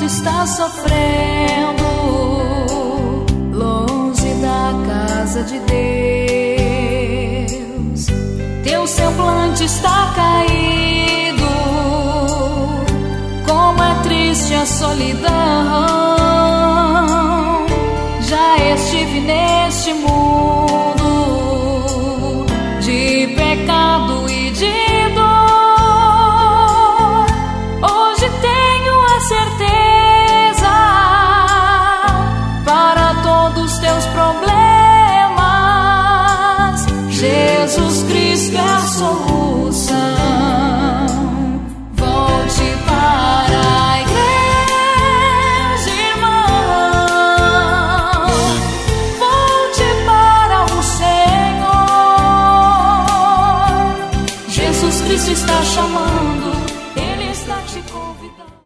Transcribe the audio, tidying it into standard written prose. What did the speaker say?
está sofrendo, longe da casa de Deus. Teu semblante está caído, como é triste a solidão. Já estive neste mundo de pecado e de dor. Hoje tenho a certeza, para todos os teus problemas, Jesus Cristo é a solução. Volte para a igreja, irmão. Volte para o Senhor. Jesus Cristo está chamando, Ele está te convidando.